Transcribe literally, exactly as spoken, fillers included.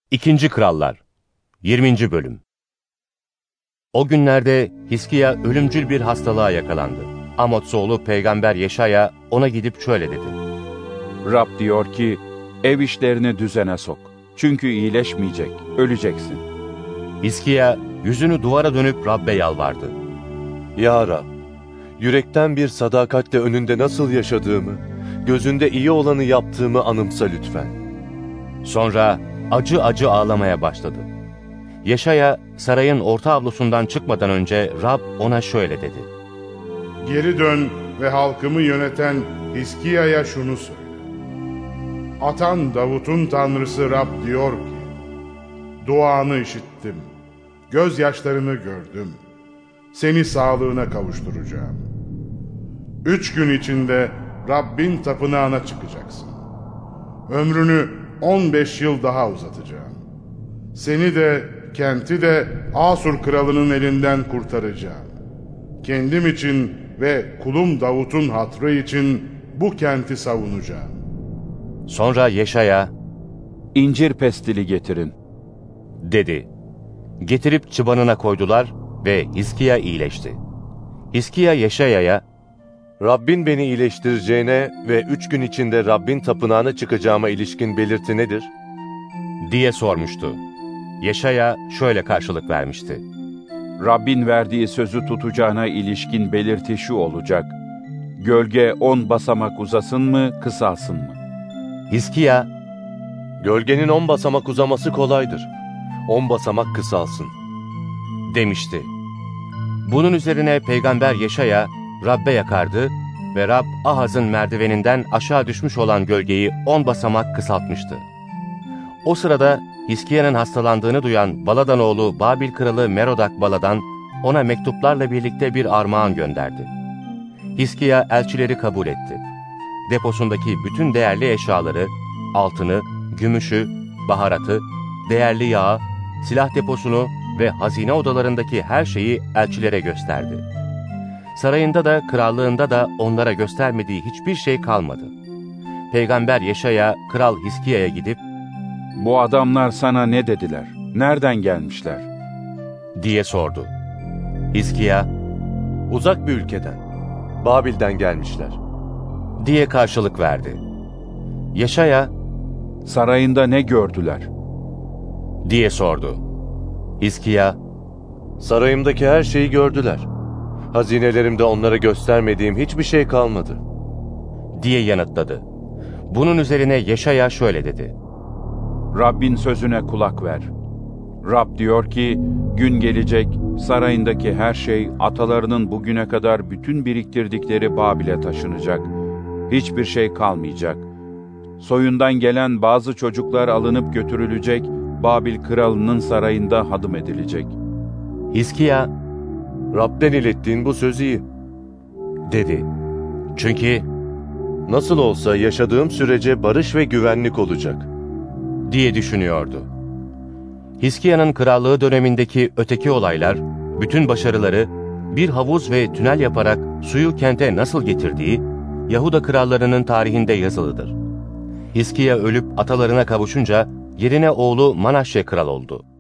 İkinci Krallar yirminci Bölüm. O günlerde Hiskiya ölümcül bir hastalığa yakalandı. Amoz oğlu Peygamber Yeşaya ona gidip şöyle dedi: Rab diyor ki, ev işlerini düzene sok. Çünkü iyileşmeyecek, öleceksin. Hiskiya yüzünü duvara dönüp Rab'be yalvardı. Ya Rab, yürekten bir sadakatle önünde nasıl yaşadığımı, gözünde iyi olanı yaptığımı anımsa lütfen. Sonra acı acı ağlamaya başladı. Yeşaya sarayın orta avlusundan çıkmadan önce Rab ona şöyle dedi: Geri dön ve halkımı yöneten Hiskiya'ya şunu söyle. Atan Davut'un tanrısı Rab diyor ki, duanı işittim, gözyaşlarını gördüm, seni sağlığına kavuşturacağım. Üç gün içinde Rabbin tapınağına çıkacaksın. Ömrünü on beş yıl daha uzatacağım. Seni de, kenti de Asur kralının elinden kurtaracağım. Kendim için ve kulum Davut'un hatrı için bu kenti savunacağım. Sonra Yeşaya, İncir pestili getirin, dedi. Getirip çıbanına koydular ve Hiskiya iyileşti. Hiskiya Yeşaya'ya, Rabbin beni iyileştireceğine ve üç gün içinde Rabbin tapınağına çıkacağıma ilişkin belirti nedir? diye sormuştu. Yeşaya şöyle karşılık vermişti: Rabbin verdiği sözü tutacağına ilişkin belirti şu olacak: Gölge on basamak uzasın mı, kısalsın mı? Hiskiya, Gölgenin on basamak uzaması kolaydır. On basamak kısalsın, demişti. Bunun üzerine Peygamber Yeşaya Rab'be yakardı ve Rab Ahaz'ın merdiveninden aşağı düşmüş olan gölgeyi on basamak kısaltmıştı. O sırada Hiskiya'nın hastalandığını duyan Baladan oğlu Babil kralı Merodak Baladan ona mektuplarla birlikte bir armağan gönderdi. Hiskiya elçileri kabul etti. Deposundaki bütün değerli eşyaları, altını, gümüşü, baharatı, değerli yağı, silah deposunu ve hazine odalarındaki her şeyi elçilere gösterdi. Sarayında da krallığında da onlara göstermediği hiçbir şey kalmadı. Peygamber Yeşaya Kral Hiskiya'ya gidip, Bu adamlar sana ne dediler? Nereden gelmişler? diye sordu. Hiskiya, uzak bir ülkeden, Babil'den gelmişler, diye karşılık verdi. Yeşaya, Sarayında ne gördüler? diye sordu. Hiskiya, sarayımdaki her şeyi gördüler. Hazinelerimde onlara göstermediğim hiçbir şey kalmadı, diye yanıtladı. Bunun üzerine Yeşaya şöyle dedi: Rabbin sözüne kulak ver. Rab diyor ki, gün gelecek, sarayındaki her şey atalarının bugüne kadar bütün biriktirdikleri Babil'e taşınacak. Hiçbir şey kalmayacak. Soyundan gelen bazı çocuklar alınıp götürülecek, Babil kralının sarayında hadım edilecek. Hiskiya, Rab'den ilettiğin bu söz iyi, dedi. Çünkü nasıl olsa yaşadığım sürece barış ve güvenlik olacak, diye düşünüyordu. Hiskiya'nın krallığı dönemindeki öteki olaylar, bütün başarıları, bir havuz ve tünel yaparak suyu kente nasıl getirdiği, Yahuda krallarının tarihinde yazılıdır. Hiskiya ölüp atalarına kavuşunca yerine oğlu Manaşe kral oldu.